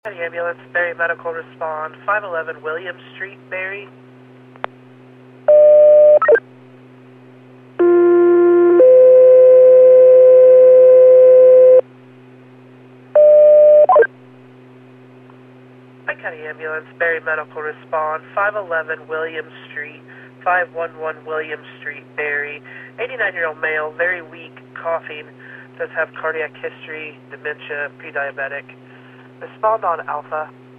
County Ambulance, Barry Medical Respond, 511 William Street, Barry. Hi, County Ambulance, Barry Medical Respond, 511 William Street, 511 William Street, Barry. 89-year-old male, very weak, coughing, does have cardiac history, dementia, pre-diabetic. Respond on Alpha.